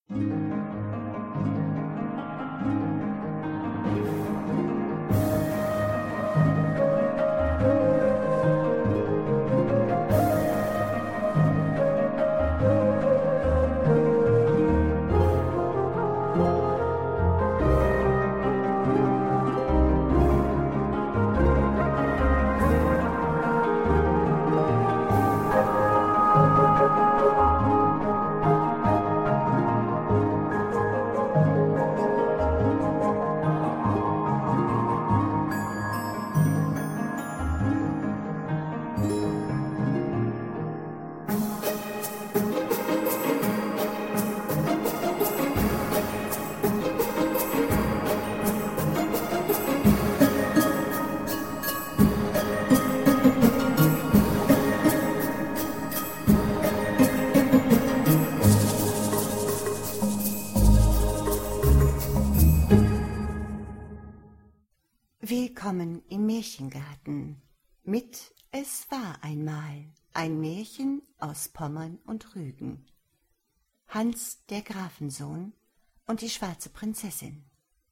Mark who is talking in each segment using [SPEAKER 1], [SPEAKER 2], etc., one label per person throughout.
[SPEAKER 1] Willkommen im Märchengarten mit Es war einmal ein Märchen aus Pommern und Rügen. Hans der Grafensohn und die schwarze Prinzessin.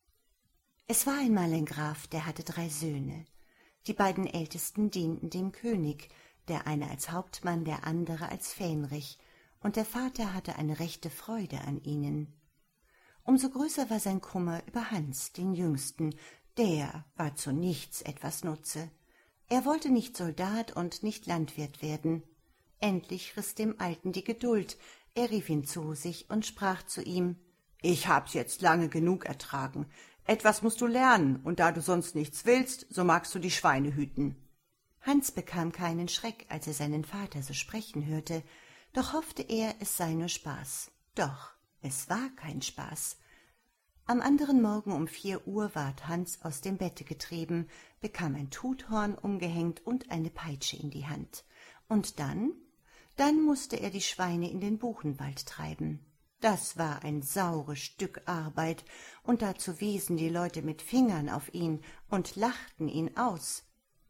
[SPEAKER 1] Es war einmal ein Graf, der hatte 3 Söhne. Die beiden ältesten dienten dem König, der eine als Hauptmann, der andere als Fähnrich, und der Vater hatte eine rechte Freude an ihnen. Umso größer war sein Kummer über Hans, den Jüngsten, der war zu nichts etwas nutze. Er wollte nicht Soldat und nicht Landwirt werden. Endlich riß dem Alten die Geduld. Er rief ihn zu sich und sprach zu ihm: »Ich hab's jetzt lange genug ertragen. Etwas musst du lernen, und da du sonst nichts willst, so magst du die Schweine hüten.« Hans bekam keinen Schreck, als er seinen Vater so sprechen hörte, doch hoffte er, es sei nur Spaß. Doch es war kein Spaß. Am anderen Morgen um 4 Uhr ward Hans aus dem Bette getrieben, bekam ein Tuthorn umgehängt und eine Peitsche in die Hand. Und dann mußte er die Schweine in den Buchenwald treiben. Das war ein saures Stück Arbeit, und dazu wiesen die Leute mit Fingern auf ihn und lachten ihn aus.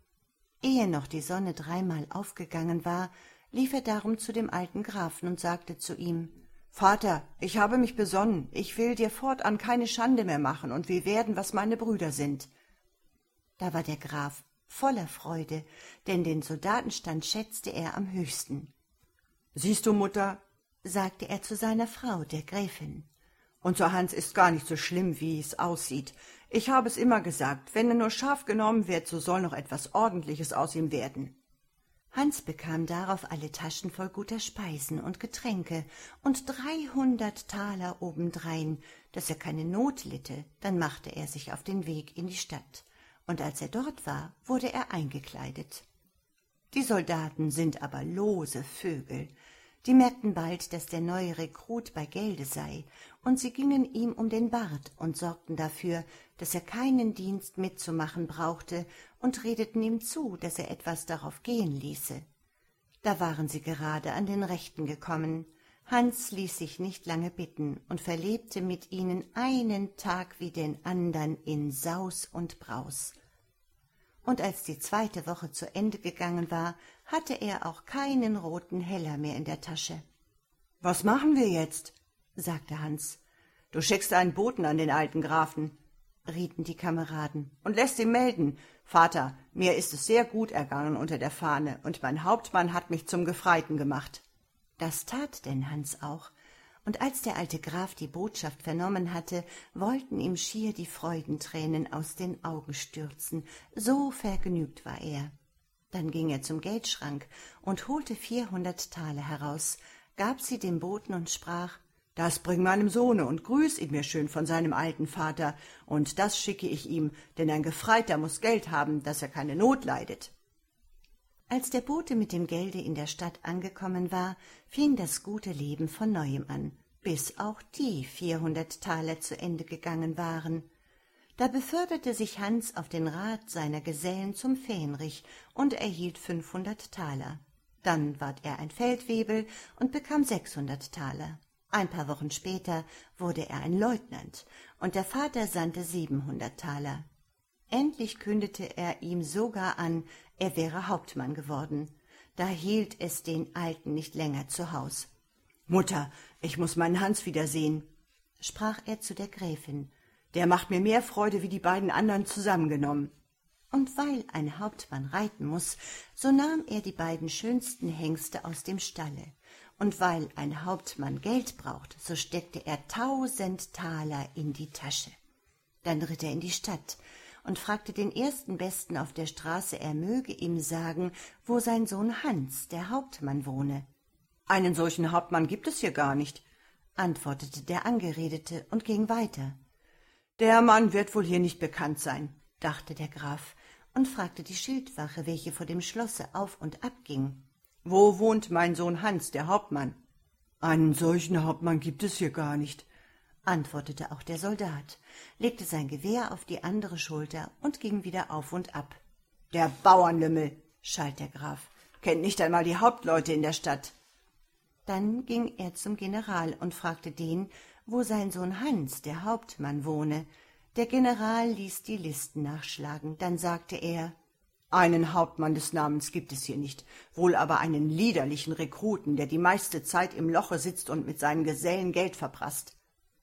[SPEAKER 1] Ehe noch die Sonne 3-mal aufgegangen war, lief er darum zu dem alten Grafen und sagte zu ihm: »Vater, ich habe mich besonnen, ich will dir fortan keine Schande mehr machen und will werden, was meine Brüder sind.« Da war der Graf voller Freude, denn den Soldatenstand schätzte er am höchsten. »Siehst du, Mutter«, sagte er zu seiner Frau, der Gräfin, »unser Hans ist gar nicht so schlimm, wie es aussieht. Ich habe es immer gesagt, wenn er nur scharf genommen wird, so soll noch etwas Ordentliches aus ihm werden.« Hans bekam darauf alle Taschen voll guter Speisen und Getränke und 300 Taler obendrein, dass er keine Not litte. Dann machte er sich auf den Weg in die Stadt, und als er dort war, wurde er eingekleidet. Die Soldaten sind aber lose Vögel. Die merkten bald, dass der neue Rekrut bei Gelde sei, und sie gingen ihm um den Bart und sorgten dafür, dass er keinen Dienst mitzumachen brauchte, und redeten ihm zu, dass er etwas darauf gehen ließe. Da waren sie gerade an den Rechten gekommen. Hans ließ sich nicht lange bitten und verlebte mit ihnen einen Tag wie den andern in Saus und Braus. Und als die 2. Woche zu Ende gegangen war, hatte er auch keinen roten Heller mehr in der Tasche. »Was machen wir jetzt?« sagte Hans. »Du schickst einen Boten an den alten Grafen«, rieten die Kameraden, »und lässt ihm melden: »Vater, mir ist es sehr gut ergangen unter der Fahne, und mein Hauptmann hat mich zum Gefreiten gemacht.« Das tat denn Hans auch, und als der alte Graf die Botschaft vernommen hatte, wollten ihm schier die Freudentränen aus den Augen stürzen, so vergnügt war er. Dann ging er zum Geldschrank und holte 400 Taler heraus, gab sie dem Boten und sprach: »Das bring meinem Sohne und grüß ihn mir schön von seinem alten Vater, und das schicke ich ihm, denn ein Gefreiter muß Geld haben, dass er keine Not leidet.« Als der Bote mit dem Gelde in der Stadt angekommen war, fing das gute Leben von neuem an, bis auch die 400 Taler zu Ende gegangen waren. Da beförderte sich Hans auf den Rat seiner Gesellen zum Fähnrich und erhielt 500 Taler. Dann ward er ein Feldwebel und bekam 600 Taler. Ein paar Wochen später wurde er ein Leutnant, und der Vater sandte 700 Taler. Endlich kündete er ihm sogar an, er wäre Hauptmann geworden. Da hielt es den Alten nicht länger zu Haus. »Mutter, ich muß meinen Hans wiedersehen«, sprach er zu der Gräfin, »der macht mir mehr Freude wie die beiden anderen zusammengenommen.« Und weil ein Hauptmann reiten muß, so nahm er die beiden schönsten Hengste aus dem Stalle. Und weil ein Hauptmann Geld braucht, so steckte er 1000 Taler in die Tasche. Dann ritt er in die Stadt und fragte den ersten Besten auf der Straße, er möge ihm sagen, wo sein Sohn Hans, der Hauptmann, wohne. »Einen solchen Hauptmann gibt es hier gar nicht«, antwortete der Angeredete und ging weiter. »Der Mann wird wohl hier nicht bekannt sein«, dachte der Graf und fragte die Schildwache, welche vor dem Schlosse auf und ab ging. »Wo wohnt mein Sohn Hans, der Hauptmann?« »Einen solchen Hauptmann gibt es hier gar nicht«, antwortete auch der Soldat, legte sein Gewehr auf die andere Schulter und ging wieder auf und ab. »Der Bauernlümmel«, schalt der Graf, »kennt nicht einmal die Hauptleute in der Stadt.« Dann ging er zum General und fragte den, wo sein Sohn Hans, der Hauptmann, wohne. Der General ließ die Listen nachschlagen, dann sagte er, »Einen Hauptmann des Namens gibt es hier nicht, wohl aber einen liederlichen Rekruten, der die meiste Zeit im Loche sitzt und mit seinen Gesellen Geld verprasst.«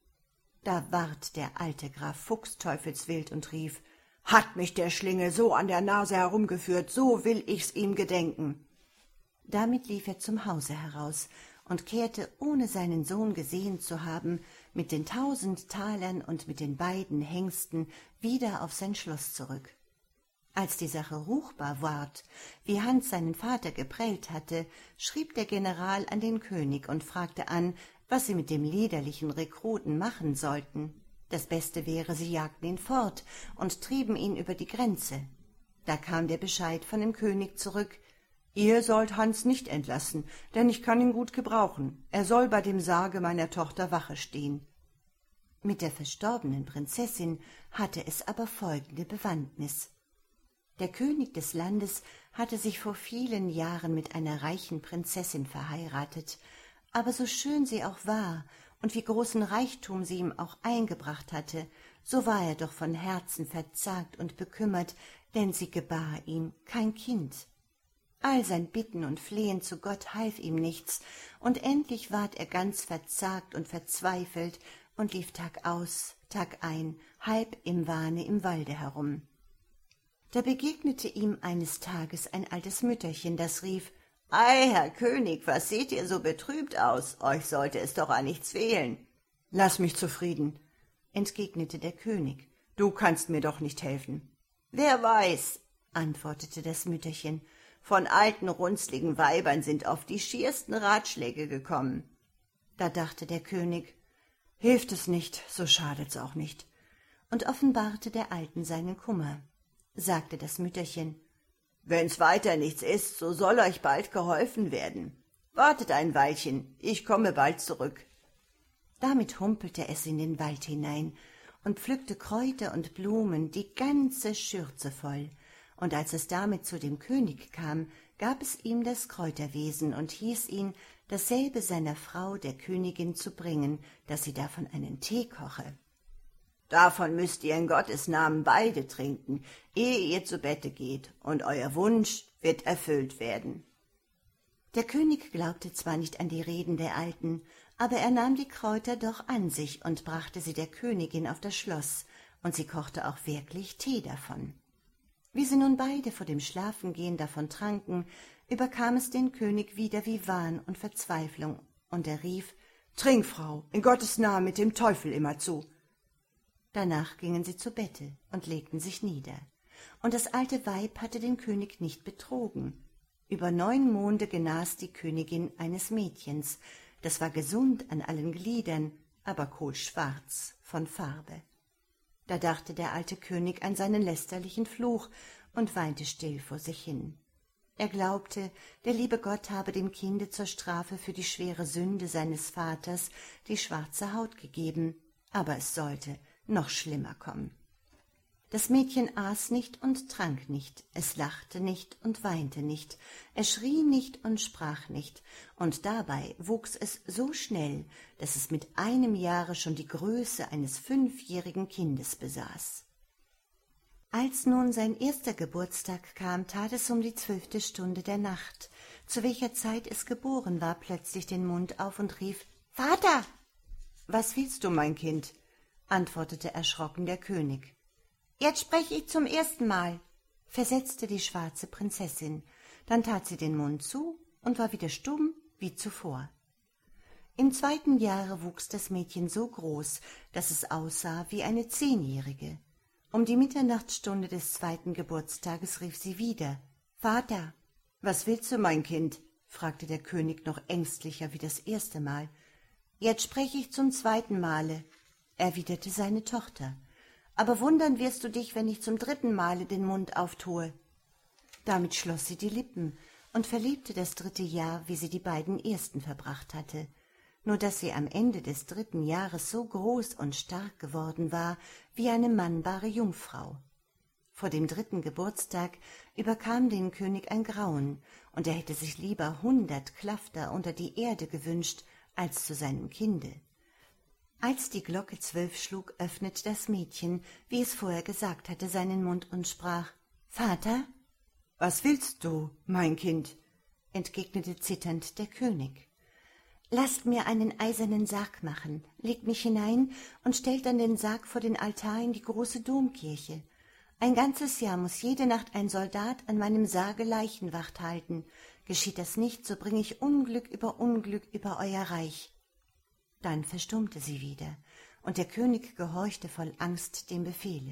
[SPEAKER 1] Da ward der alte Graf fuchsteufelswild und rief, »Hat mich der Schlingel so an der Nase herumgeführt, so will ich's ihm gedenken.« Damit lief er zum Hause heraus und kehrte, ohne seinen Sohn gesehen zu haben, mit den 1000 Talern und mit den beiden Hengsten wieder auf sein Schloss zurück. Als die Sache ruchbar ward, wie Hans seinen Vater geprellt hatte, schrieb der General an den König und fragte an, was sie mit dem liederlichen Rekruten machen sollten. Das Beste wäre, sie jagten ihn fort und trieben ihn über die Grenze. Da kam der Bescheid von dem König zurück, »Ihr sollt Hans nicht entlassen, denn ich kann ihn gut gebrauchen. Er soll bei dem Sarge meiner Tochter Wache stehen.« Mit der verstorbenen Prinzessin hatte es aber folgende Bewandtnis. Der König des Landes hatte sich vor vielen Jahren mit einer reichen Prinzessin verheiratet, aber so schön sie auch war und wie großen Reichtum sie ihm auch eingebracht hatte, so war er doch von Herzen verzagt und bekümmert, denn sie gebar ihm kein Kind. All sein Bitten und Flehen zu Gott half ihm nichts, und endlich ward er ganz verzagt und verzweifelt und lief Tag aus, Tag ein, halb im Wahne im Walde herum. Da begegnete ihm eines Tages ein altes Mütterchen, das rief, »Ei, Herr König, was seht ihr so betrübt aus? Euch sollte es doch an nichts fehlen.« »Lass mich zufrieden«, entgegnete der König, »du kannst mir doch nicht helfen.« »Wer weiß«, antwortete das Mütterchen, »von alten, runzligen Weibern sind oft die schiersten Ratschläge gekommen.« Da dachte der König, »Hilft es nicht, so schadet's auch nicht«, und offenbarte der Alten seinen Kummer. Sagte das Mütterchen, »Wenn's weiter nichts ist, so soll euch bald geholfen werden. Wartet ein Weilchen, ich komme bald zurück.« Damit humpelte es in den Wald hinein und pflückte Kräuter und Blumen, die ganze Schürze voll, und als es damit zu dem König kam, gab es ihm das Kräuterwesen und hieß ihn, dasselbe seiner Frau, der Königin, zu bringen, dass sie davon einen Tee koche. »Davon müsst ihr in Gottes Namen beide trinken, ehe ihr zu Bette geht, und euer Wunsch wird erfüllt werden.« Der König glaubte zwar nicht an die Reden der Alten, aber er nahm die Kräuter doch an sich und brachte sie der Königin auf das Schloss, und sie kochte auch wirklich Tee davon. Wie sie nun beide vor dem Schlafengehen davon tranken, überkam es den König wieder wie Wahn und Verzweiflung, und er rief, »Trink, Frau, in Gottes Namen mit dem Teufel immerzu!« Danach gingen sie zu Bette und legten sich nieder, und das alte Weib hatte den König nicht betrogen. Über 9 Monde genas die Königin eines Mädchens, das war gesund an allen Gliedern, aber kohlschwarz von Farbe. Da dachte der alte König an seinen lästerlichen Fluch und weinte still vor sich hin. Er glaubte, der liebe Gott habe dem Kinde zur Strafe für die schwere Sünde seines Vaters die schwarze Haut gegeben, aber es sollte noch schlimmer kommen. Das Mädchen aß nicht und trank nicht, es lachte nicht und weinte nicht, es schrie nicht und sprach nicht, und dabei wuchs es so schnell, dass es mit 1 Jahre schon die Größe eines 5-jährigen Kindes besaß. Als nun sein erster Geburtstag kam, tat es um die 12. Stunde der Nacht, zu welcher Zeit es geboren war, plötzlich den Mund auf und rief, »Vater!« »Was willst du, mein Kind?« antwortete erschrocken der König. »Jetzt spreche ich zum ersten Mal«, versetzte die schwarze Prinzessin, dann tat sie den Mund zu und war wieder stumm wie zuvor. Im 2. Jahre wuchs das Mädchen so groß, dass es aussah wie eine 10-Jährige. Um die Mitternachtsstunde des 2. Geburtstages rief sie wieder: »Vater!« »Was willst du, mein Kind?« fragte der König noch ängstlicher wie das erste Mal. »Jetzt spreche ich zum 2. Male«, erwiderte seine Tochter. »Aber wundern wirst du dich, wenn ich zum 3. Male den Mund auftue.« Damit schloss sie die Lippen und verlebte das 3. Jahr, wie sie die beiden ersten verbracht hatte, nur dass sie am Ende des 3. Jahres so groß und stark geworden war wie eine mannbare Jungfrau. Vor dem 3. Geburtstag überkam den König ein Grauen, und er hätte sich lieber 100 Klafter unter die Erde gewünscht, als zu seinem Kinde. Als die Glocke 12 schlug, öffnete das Mädchen, wie es vorher gesagt hatte, seinen Mund und sprach: »Vater?« »Was willst du, mein Kind?« entgegnete zitternd der König. »Lasst mir einen eisernen Sarg machen, legt mich hinein und stellt dann den Sarg vor den Altar in die große Domkirche. Ein ganzes Jahr muß jede Nacht ein Soldat an meinem Sarge Leichenwacht halten. Geschieht das nicht, so bringe ich Unglück über euer Reich.« Dann verstummte sie wieder, und der König gehorchte voll Angst dem Befehle.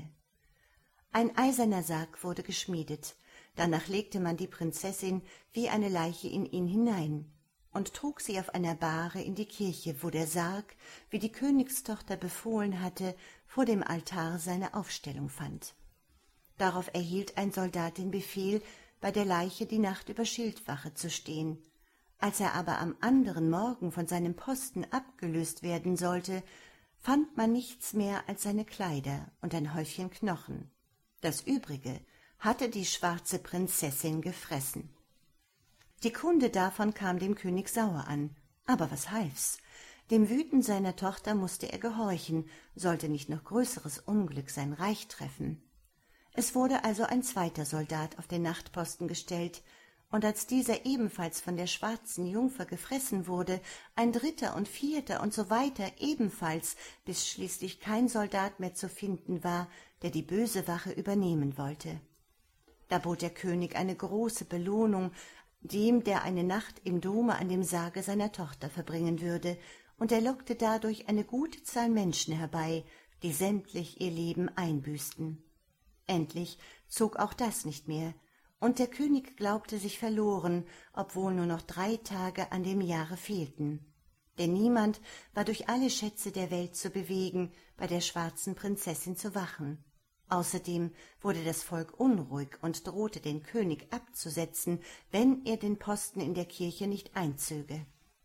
[SPEAKER 1] Ein eiserner Sarg wurde geschmiedet, danach legte man die Prinzessin wie eine Leiche in ihn hinein und trug sie auf einer Bahre in die Kirche, wo der Sarg, wie die Königstochter befohlen hatte, vor dem Altar seine Aufstellung fand. Darauf erhielt ein Soldat den Befehl, bei der Leiche die Nacht über Schildwache zu stehen. Als er aber am anderen Morgen von seinem Posten abgelöst werden sollte, fand man nichts mehr als seine Kleider und ein Häufchen Knochen. Das Übrige hatte die schwarze Prinzessin gefressen. Die Kunde davon kam dem König sauer an, aber was half's? Dem Wüten seiner Tochter musste er gehorchen, sollte nicht noch größeres Unglück sein Reich treffen. Es wurde also ein 2. Soldat auf den Nachtposten gestellt, und als dieser ebenfalls von der schwarzen Jungfer gefressen wurde, ein 3. und 4. und so weiter ebenfalls, bis schließlich kein Soldat mehr zu finden war, der die böse Wache übernehmen wollte. Da bot der König eine große Belohnung dem, der eine Nacht im Dome an dem Sarge seiner Tochter verbringen würde, und er lockte dadurch eine gute Zahl Menschen herbei, die sämtlich ihr Leben einbüßten. Endlich zog auch das nicht mehr, und der König glaubte sich verloren, obwohl nur noch 3 Tage an dem Jahre fehlten. Denn niemand war durch alle Schätze der Welt zu bewegen, bei der schwarzen Prinzessin zu wachen. Außerdem wurde das Volk unruhig und drohte, den König abzusetzen, wenn er den Posten in der Kirche nicht einzöge.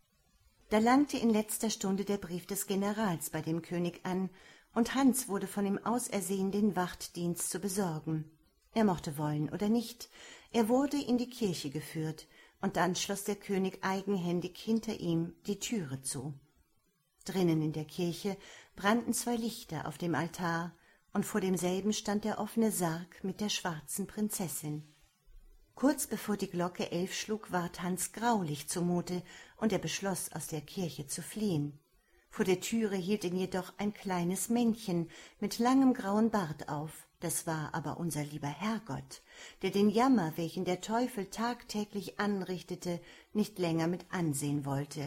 [SPEAKER 1] Da langte in letzter Stunde der Brief des Generals bei dem König an, und Hans wurde von ihm ausersehen, den Wachtdienst zu besorgen. Er mochte wollen oder nicht, er wurde in die Kirche geführt, und dann schloss der König eigenhändig hinter ihm die Türe zu. Drinnen in der Kirche brannten 2 Lichter auf dem Altar, und vor demselben stand der offene Sarg mit der schwarzen Prinzessin. Kurz bevor die Glocke 11 schlug, ward Hans graulich zumute, und er beschloss, aus der Kirche zu fliehen. Vor der Türe hielt ihn jedoch ein kleines Männchen mit langem grauen Bart auf. Das war aber unser lieber Herrgott, der den Jammer, welchen der Teufel tagtäglich anrichtete, nicht länger mit ansehen wollte.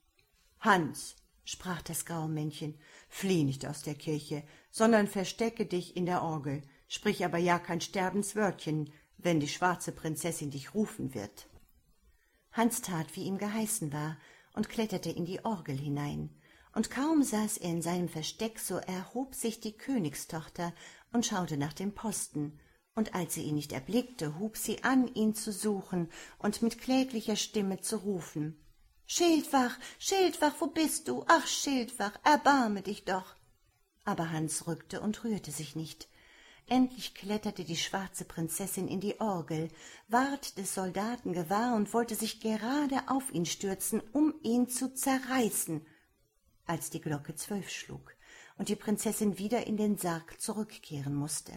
[SPEAKER 1] »Hans«, sprach das graue Männchen, »flieh nicht aus der Kirche, sondern verstecke dich in der Orgel, sprich aber ja kein Sterbenswörtchen, wenn die schwarze Prinzessin dich rufen wird.« Hans tat, wie ihm geheißen war, und kletterte in die Orgel hinein. Und kaum saß er in seinem Versteck, so erhob sich die Königstochter und schaute nach dem Posten, und als sie ihn nicht erblickte, hub sie an, ihn zu suchen und mit kläglicher Stimme zu rufen: »Schildwach, Schildwach, wo bist du? Ach, Schildwach, erbarme dich doch!« Aber Hans rückte und rührte sich nicht. Endlich kletterte die schwarze Prinzessin in die Orgel, ward des Soldaten gewahr und wollte sich gerade auf ihn stürzen, um ihn zu zerreißen, als die Glocke 12 schlug und die Prinzessin wieder in den Sarg zurückkehren mußte.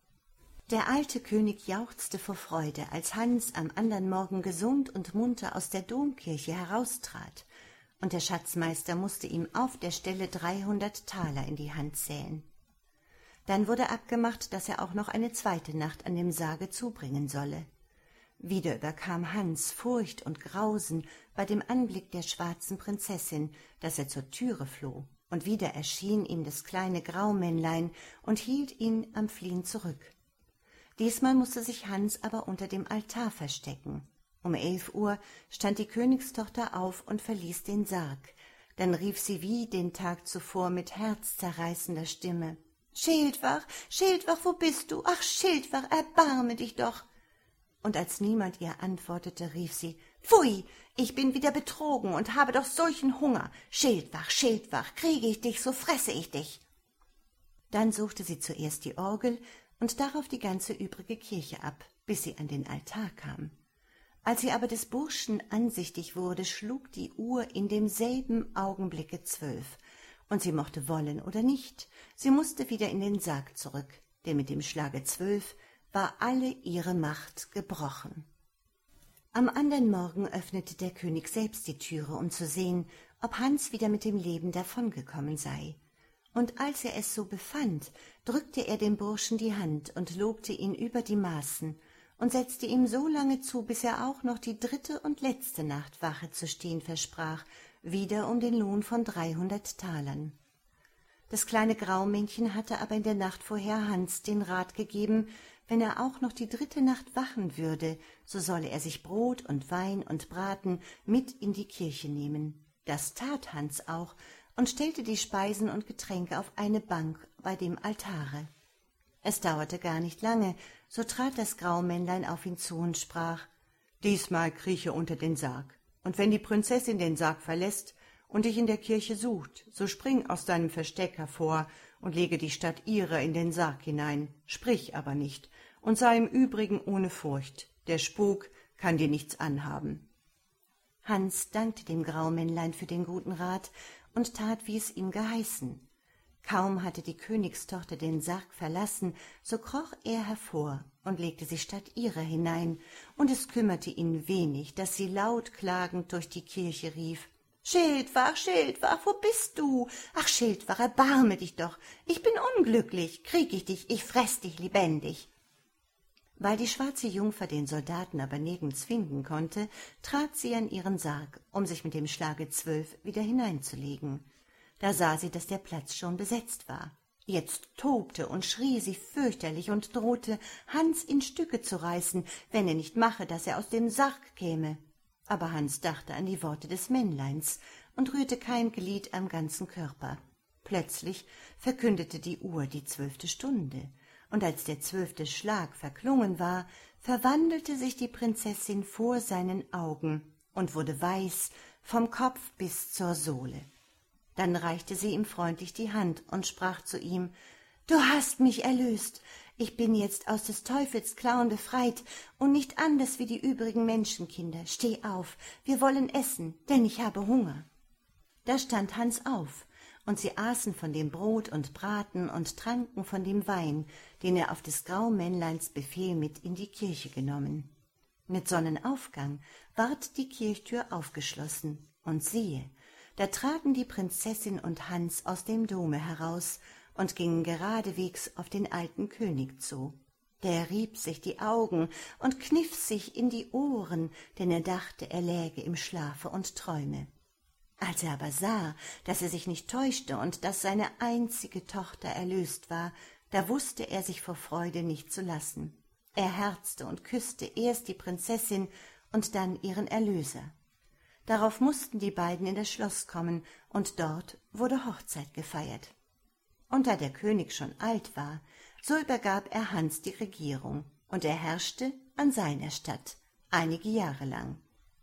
[SPEAKER 1] Der alte König jauchzte vor Freude, als Hans am andern Morgen gesund und munter aus der Domkirche heraustrat, und der Schatzmeister musste ihm auf der Stelle 300 Taler in die Hand zählen. Dann wurde abgemacht, dass er auch noch eine zweite Nacht an dem Sarge zubringen solle. Wieder überkam Hans Furcht und Grausen bei dem Anblick der schwarzen Prinzessin, dass er zur Türe floh, und wieder erschien ihm das kleine Graumännlein und hielt ihn am Fliehen zurück. Diesmal musste sich Hans aber unter dem Altar verstecken. Um 11 Uhr stand die Königstochter auf und verließ den Sarg. Dann rief sie wie den Tag zuvor mit herzzerreißender Stimme: »Schildwach, Schildwach, wo bist du? Ach, Schildwach, erbarme dich doch!« Und als niemand ihr antwortete, rief sie: »Pfui, ich bin wieder betrogen und habe doch solchen Hunger. Schildwach, Schildwach, kriege ich dich, so fresse ich dich.« Dann suchte sie zuerst die Orgel und darauf die ganze übrige Kirche ab, bis sie an den Altar kam. Als sie aber des Burschen ansichtig wurde, schlug die Uhr in demselben Augenblicke 12, und sie mochte wollen oder nicht, sie musste wieder in den Sarg zurück, denn mit dem Schlage 12 war alle ihre Macht gebrochen. Am andern Morgen öffnete der König selbst die Türe, um zu sehen, ob Hans wieder mit dem Leben davongekommen sei. Und als er es so befand, drückte er dem Burschen die Hand und lobte ihn über die Maßen und setzte ihm so lange zu, bis er auch noch die 3. und letzte Nacht Wache zu stehen versprach, wieder um den Lohn von 300 Talern. Das kleine Graumännchen hatte aber in der Nacht vorher Hans den Rat gegeben, wenn er auch noch die 3. Nacht wachen würde, so solle er sich Brot und Wein und Braten mit in die Kirche nehmen. Das tat Hans auch und stellte die Speisen und Getränke auf eine Bank bei dem Altare. Es dauerte gar nicht lange, so trat das Graumännlein auf ihn zu und sprach: »Diesmal krieche unter den Sarg, und wenn die Prinzessin den Sarg verlässt und dich in der Kirche sucht, so spring aus deinem Versteck hervor und lege die Stadtihre in den Sarg hinein, sprich aber nicht, und sei im Übrigen ohne Furcht, der Spuk kann dir nichts anhaben.« Hans dankte dem Graumännlein für den guten Rat und tat, wie es ihm geheißen. Kaum hatte die Königstochter den Sarg verlassen, so kroch er hervor und legte sich statt ihrer hinein, und es kümmerte ihn wenig, dass sie laut klagend durch die Kirche rief: »Schildwach, Schildwach, wo bist du? Ach, Schildwach, erbarme dich doch, ich bin unglücklich, krieg ich dich, ich fress dich lebendig.« Weil die schwarze Jungfer den Soldaten aber nirgends finden konnte, trat sie an ihren Sarg, um sich mit dem Schlage 12 wieder hineinzulegen. Da sah sie, dass der Platz schon besetzt war. Jetzt tobte und schrie sie fürchterlich und drohte, Hans in Stücke zu reißen, wenn er nicht mache, dass er aus dem Sarg käme. Aber Hans dachte an die Worte des Männleins und rührte kein Glied am ganzen Körper. Plötzlich verkündete die Uhr die 12. Stunde, und als der 12. Schlag verklungen war, verwandelte sich die Prinzessin vor seinen Augen und wurde weiß vom Kopf bis zur Sohle. Dann reichte sie ihm freundlich die Hand und sprach zu ihm: »Du hast mich erlöst, ich bin jetzt aus des Teufels Klauen befreit und nicht anders wie die übrigen Menschenkinder. Steh auf, wir wollen essen, denn ich habe Hunger.« Da stand Hans auf, und sie aßen von dem Brot und Braten und tranken von dem Wein, den er auf des Graumännleins Befehl mit in die Kirche genommen. Mit Sonnenaufgang ward die Kirchtür aufgeschlossen, und siehe, da traten die Prinzessin und Hans aus dem Dome heraus und gingen geradewegs auf den alten König zu. Der rieb sich die Augen und kniff sich in die Ohren, denn er dachte, er läge im Schlafe und träume. Als er aber sah, dass er sich nicht täuschte und dass seine einzige Tochter erlöst war, da wusste er sich vor Freude nicht zu lassen. Er herzte und küßte erst die Prinzessin und dann ihren Erlöser. Darauf mussten die beiden in das Schloss kommen, und dort wurde Hochzeit gefeiert. Und da der König schon alt war, so übergab er Hans die Regierung, und er herrschte an seiner Statt einige Jahre lang.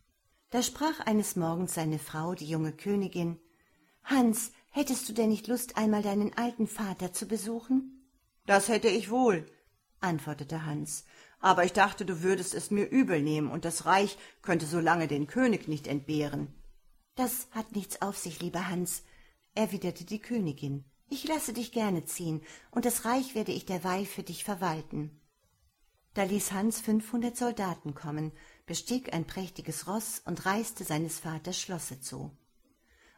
[SPEAKER 1] Da sprach eines Morgens seine Frau, die junge Königin: »Hans, hättest du denn nicht Lust, einmal deinen alten Vater zu besuchen?« »Das hätte ich wohl«, antwortete Hans, »aber ich dachte, du würdest es mir übel nehmen, und das Reich könnte so lange den König nicht entbehren.« »Das hat nichts auf sich, lieber Hans«, erwiderte die Königin. »Ich lasse dich gerne ziehen, und das Reich werde ich derweil für dich verwalten.« Da ließ Hans 500 Soldaten kommen, bestieg ein prächtiges Ross und reiste seines Vaters Schlosse zu.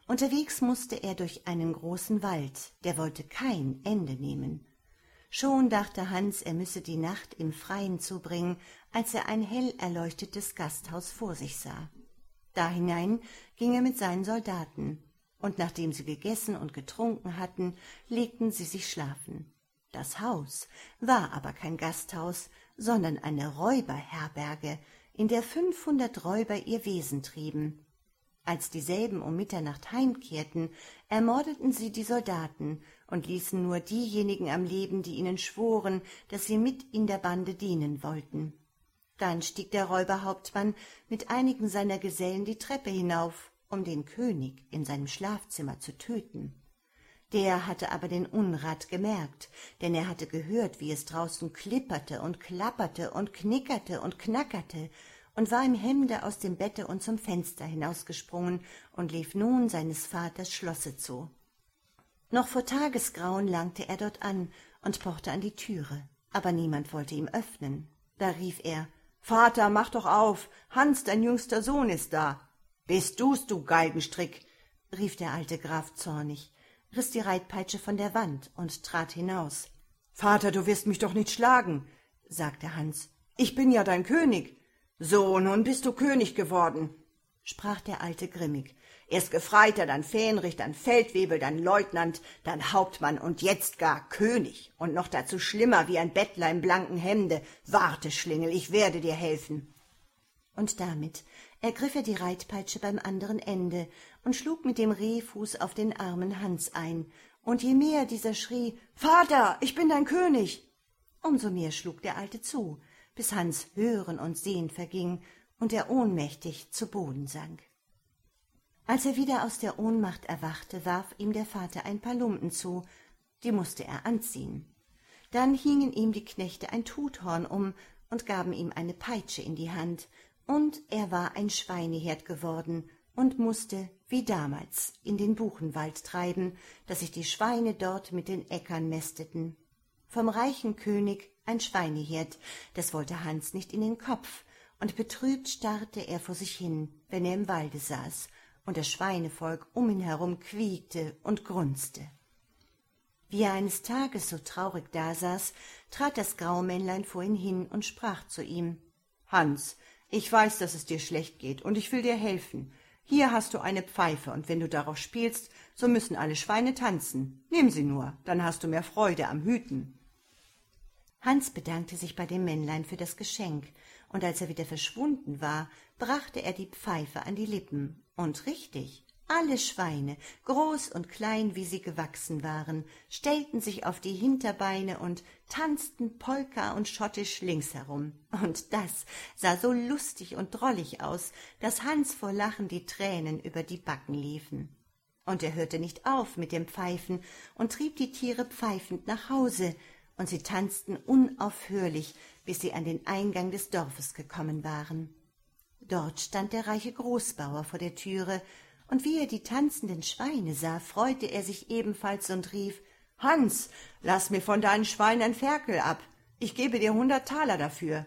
[SPEAKER 1] Unterwegs musste er durch einen großen Wald, der wollte kein Ende nehmen. Schon dachte Hans, er müsse die Nacht im Freien zubringen, als er ein hell erleuchtetes Gasthaus vor sich sah. Da hinein ging er mit seinen Soldaten, und nachdem sie gegessen und getrunken hatten, legten sie sich schlafen. Das Haus war aber kein Gasthaus, sondern eine Räuberherberge, in der 500 Räuber ihr Wesen trieben. Als dieselben um Mitternacht heimkehrten, ermordeten sie die Soldaten und ließen nur diejenigen am Leben, die ihnen schworen, dass sie mit in der Bande dienen wollten. Dann stieg der Räuberhauptmann mit einigen seiner Gesellen die Treppe hinauf, um den König in seinem Schlafzimmer zu töten. Der hatte aber den Unrat gemerkt, denn er hatte gehört, wie es draußen klipperte und klapperte und knickerte und knackerte, und war im Hemde aus dem Bette und zum Fenster hinausgesprungen und lief nun seines Vaters Schlosse zu. Noch vor Tagesgrauen langte er dort an und pochte an die Türe, aber niemand wollte ihm öffnen. Da rief er: »Vater, mach doch auf! Hans, dein jüngster Sohn, ist da!« »Bist du's, du Galgenstrick?« rief der alte Graf zornig, riß die Reitpeitsche von der Wand und trat hinaus. »Vater, du wirst mich doch nicht schlagen«, sagte Hans. »Ich bin ja dein König.« »So, nun bist du König geworden«, sprach der Alte grimmig. »Erst Gefreiter, dann Fähnrich, dann Feldwebel, dann Leutnant, dann Hauptmann und jetzt gar König. Und noch dazu schlimmer wie ein Bettler im blanken Hemde. Warte, Schlingel, ich werde dir helfen.« Und damit ergriff er die Reitpeitsche beim anderen Ende und schlug mit dem Rehfuß auf den armen Hans ein. Und je mehr dieser schrie: »Vater, ich bin dein König!« umso mehr schlug der Alte zu, bis Hans Hören und Sehen verging und er ohnmächtig zu Boden sank. Als er wieder aus der Ohnmacht erwachte, warf ihm der Vater ein paar Lumpen zu, die musste er anziehen. Dann hingen ihm die Knechte ein Tuthorn um und gaben ihm eine Peitsche in die Hand, und er war ein Schweineherd geworden und musste, wie damals, in den Buchenwald treiben, dass sich die Schweine dort mit den Äckern mästeten. Vom reichen König ein Schweineherd, das wollte Hans nicht in den Kopf, und betrübt starrte er vor sich hin, wenn er im Walde saß, und das Schweinevolk um ihn herum quiekte und grunzte. Wie er eines Tages so traurig dasaß, trat das Graumännlein vor ihn hin und sprach zu ihm: »Hans, ich weiß, dass es dir schlecht geht, und ich will dir helfen. Hier hast du eine Pfeife, und wenn du darauf spielst, so müssen alle Schweine tanzen. Nimm sie nur, dann hast du mehr Freude am Hüten.« Hans bedankte sich bei dem Männlein für das Geschenk, und als er wieder verschwunden war, brachte er die Pfeife an die Lippen, und richtig, alle Schweine, groß und klein, wie sie gewachsen waren, stellten sich auf die Hinterbeine und tanzten Polka und Schottisch links herum, und das sah so lustig und drollig aus, dass Hans vor Lachen die Tränen über die Backen liefen. Und er hörte nicht auf mit dem Pfeifen und trieb die Tiere pfeifend nach Hause, und sie tanzten unaufhörlich, bis sie an den Eingang des Dorfes gekommen waren. Dort stand der reiche Großbauer vor der Türe, und wie er die tanzenden Schweine sah, freute er sich ebenfalls und rief: »Hans, lass mir von deinen Schweinen ein Ferkel ab, ich gebe dir 100 Taler dafür.«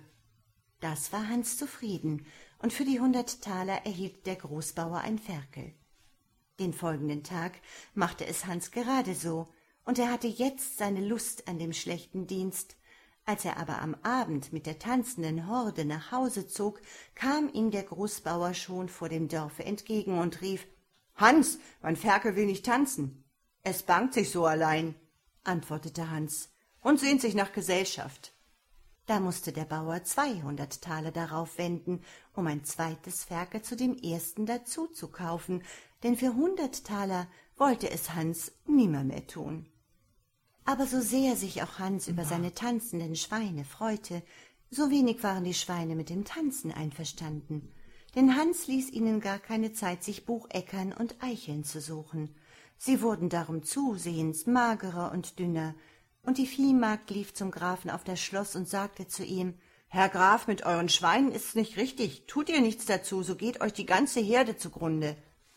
[SPEAKER 1] Das war Hans zufrieden, und für die 100 Taler erhielt der Großbauer ein Ferkel. Den folgenden Tag machte es Hans gerade so, und er hatte jetzt seine Lust an dem schlechten Dienst. Als er aber am Abend mit der tanzenden Horde nach Hause zog, kam ihm der Großbauer schon vor dem Dorfe entgegen und rief: »Hans, mein Ferkel will nicht tanzen.« »Es bangt sich so allein«, antwortete Hans, »und sehnt sich nach Gesellschaft.« Da musste der Bauer 200 Taler darauf wenden, um ein zweites Ferkel zu dem ersten dazu zu kaufen, denn für 100 Taler wollte es Hans nimmermehr tun. Aber so sehr sich auch Hans über seine tanzenden Schweine freute, so wenig waren die Schweine mit dem Tanzen einverstanden, denn Hans ließ ihnen gar keine Zeit, sich Bucheckern und Eicheln zu suchen. Sie wurden darum zusehends magerer und dünner, und die Viehmagd lief zum Grafen auf das Schloss und sagte zu ihm: »Herr Graf, mit euren Schweinen ist's nicht richtig, tut ihr nichts dazu, so geht euch die ganze Herde zugrunde.«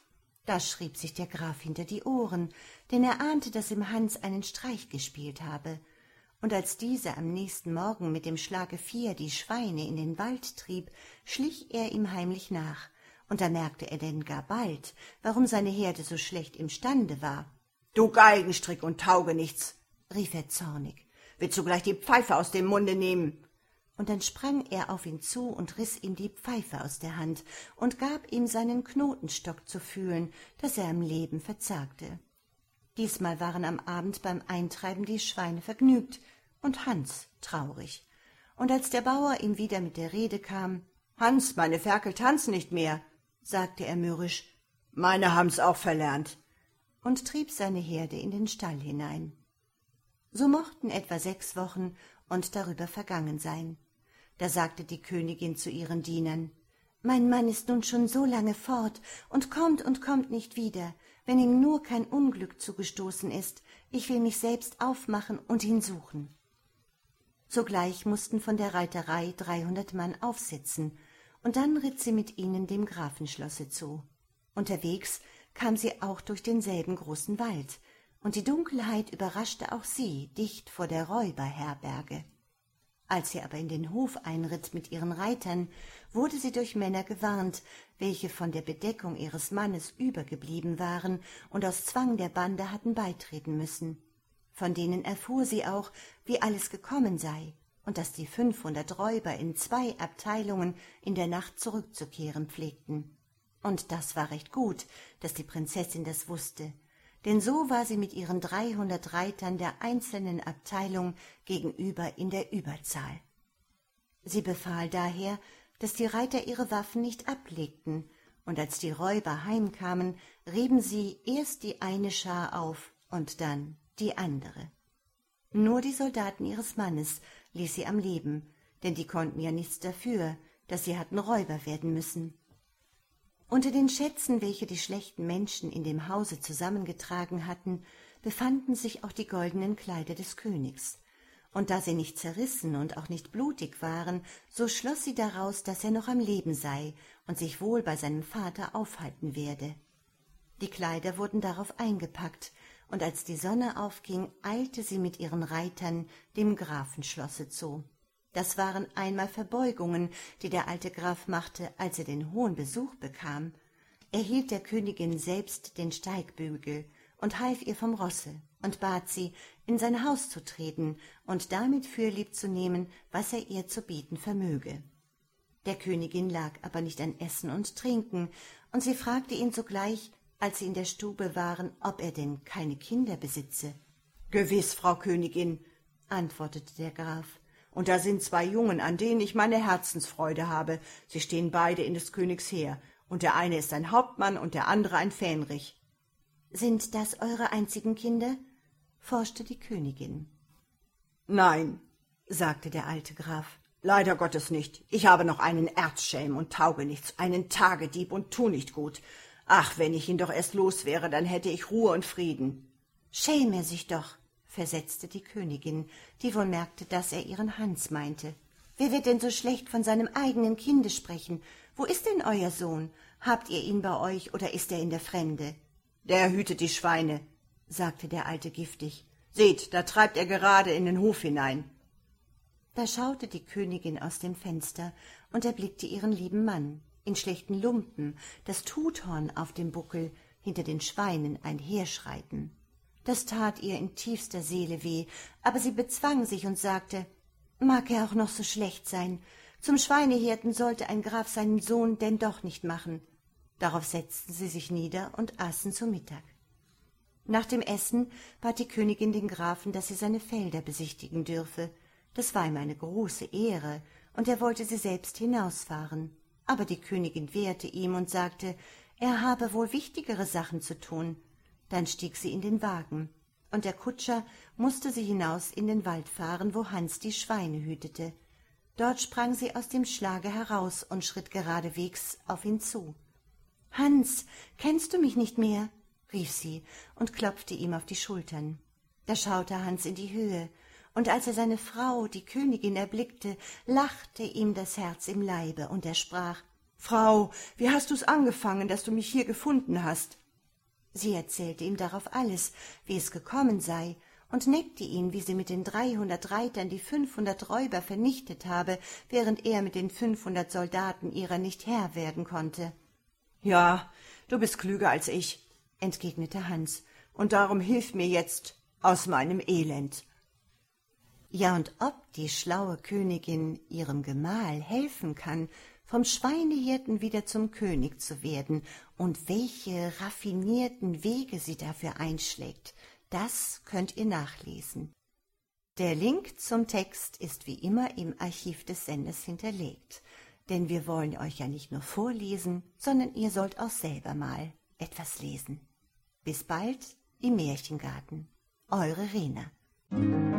[SPEAKER 1] Da schrieb sich der Graf hinter die Ohren, denn er ahnte, dass ihm Hans einen Streich gespielt habe. Und als dieser am nächsten Morgen mit dem Schlage 4 die Schweine in den Wald trieb, schlich er ihm heimlich nach und da merkte er denn gar bald, warum seine Herde so schlecht imstande war. »Du Geigenstrick und Taugenichts«, rief er zornig, »willst du gleich die Pfeife aus dem Munde nehmen?« Und dann sprang er auf ihn zu und riß ihm die Pfeife aus der Hand und gab ihm seinen Knotenstock zu fühlen, daß er am Leben verzagte. Diesmal waren am Abend beim Eintreiben die Schweine vergnügt und Hans traurig. Und als der Bauer ihm wieder mit der Rede kam, »Hans, meine Ferkel tanzen nicht mehr«, sagte er mürrisch, »meine haben's auch verlernt«, und trieb seine Herde in den Stall hinein. So mochten etwa 6 Wochen und darüber vergangen sein. Da sagte die Königin zu ihren Dienern, »Mein Mann ist nun schon so lange fort und kommt nicht wieder, wenn ihm nur kein Unglück zugestoßen ist. Ich will mich selbst aufmachen und ihn suchen.« Sogleich mußten von der Reiterei 300 Mann aufsitzen, und dann ritt sie mit ihnen dem Grafenschlosse zu. Unterwegs kam sie auch durch denselben großen Wald, und die Dunkelheit überraschte auch sie dicht vor der Räuberherberge. Als sie aber in den Hof einritt mit ihren Reitern, wurde sie durch Männer gewarnt, welche von der Bedeckung ihres Mannes übergeblieben waren und aus Zwang der Bande hatten beitreten müssen. Von denen erfuhr sie auch, wie alles gekommen sei, und daß die 500 Räuber in 2 Abteilungen in der Nacht zurückzukehren pflegten. Und das war recht gut, daß die Prinzessin das wusste, denn so war sie mit ihren 300 Reitern der einzelnen Abteilung gegenüber in der Überzahl. Sie befahl daher, daß die Reiter ihre Waffen nicht ablegten, und als die Räuber heimkamen, rieben sie erst die eine Schar auf und dann die andere. Nur die Soldaten ihres Mannes ließ sie am Leben, denn die konnten ja nichts dafür, dass sie hatten Räuber werden müssen. Unter den Schätzen, welche die schlechten Menschen in dem Hause zusammengetragen hatten, befanden sich auch die goldenen Kleider des Königs. Und da sie nicht zerrissen und auch nicht blutig waren, so schloss sie daraus, dass er noch am Leben sei und sich wohl bei seinem Vater aufhalten werde. Die Kleider wurden darauf eingepackt, und als die Sonne aufging, eilte sie mit ihren Reitern dem Grafenschlosse zu. Das waren einmal Verbeugungen, die der alte Graf machte, als er den hohen Besuch bekam. Er hielt der Königin selbst den Steigbügel und half ihr vom Rosse und bat sie, in sein Haus zu treten und damit fürlieb zu nehmen, was er ihr zu bieten vermöge. Der Königin lag aber nicht an Essen und Trinken, und sie fragte ihn sogleich, als sie in der Stube waren, ob er denn keine Kinder besitze. »Gewiß, Frau Königin«, antwortete der Graf, »und da sind 2 Jungen, an denen ich meine Herzensfreude habe. Sie stehen beide in des Königs Heer, und der eine ist ein Hauptmann und der andere ein Fähnrich.« »Sind das eure einzigen Kinder?« forschte die Königin. »Nein«, sagte der alte Graf, »leider Gottes nicht. Ich habe noch einen Erzschelm und Taugenichts, einen Tagedieb und Tunichtgut. Ach, wenn ich ihn doch erst los wäre, dann hätte ich Ruhe und Frieden.« »Schäme er sich doch«, versetzte die Königin, die wohl merkte, dass er ihren Hans meinte. »Wer wird denn so schlecht von seinem eigenen Kinde sprechen? Wo ist denn euer Sohn? Habt ihr ihn bei euch oder ist er in der Fremde?« »Der hütet die Schweine«, sagte der Alte giftig. »Seht, da treibt er gerade in den Hof hinein.« Da schaute die Königin aus dem Fenster und erblickte ihren lieben Mann, in schlechten Lumpen, das Tuthorn auf dem Buckel, hinter den Schweinen einherschreiten. Das tat ihr in tiefster Seele weh, aber sie bezwang sich und sagte, »Mag er auch noch so schlecht sein, zum Schweinehirten sollte ein Graf seinen Sohn denn doch nicht machen.« Darauf setzten sie sich nieder und aßen zu Mittag. Nach dem Essen bat die Königin den Grafen, dass sie seine Felder besichtigen dürfe. Das war ihm eine große Ehre, und er wollte sie selbst hinausfahren. Aber die Königin wehrte ihm und sagte, er habe wohl wichtigere Sachen zu tun. Dann stieg sie in den Wagen, und der Kutscher mußte sie hinaus in den Wald fahren, wo Hans die Schweine hütete. Dort sprang sie aus dem Schlage heraus und schritt geradewegs auf ihn zu. »Hans, kennst du mich nicht mehr?« rief sie und klopfte ihm auf die Schultern. Da schaute Hans in die Höhe, und als er seine Frau, die Königin, erblickte, lachte ihm das Herz im Leibe, und er sprach, »Frau, wie hast du's angefangen, dass du mich hier gefunden hast?« Sie erzählte ihm darauf alles, wie es gekommen sei, und neckte ihn, wie sie mit den 300 Reitern die 500 Räuber vernichtet habe, während er mit den 500 Soldaten ihrer nicht Herr werden konnte.
[SPEAKER 2] Ja, du bist klüger als ich,
[SPEAKER 1] entgegnete Hans.
[SPEAKER 2] und darum hilf mir jetzt aus meinem Elend.
[SPEAKER 1] Ja, und ob die schlaue Königin ihrem Gemahl helfen kann, vom Schweinehirten wieder zum König zu werden, und welche raffinierten Wege sie dafür einschlägt, das könnt ihr nachlesen. Der Link zum Text ist wie immer im Archiv des Senders hinterlegt, denn wir wollen euch ja nicht nur vorlesen, sondern ihr sollt auch selber mal etwas lesen. Bis bald im Märchengarten. Eure Rena.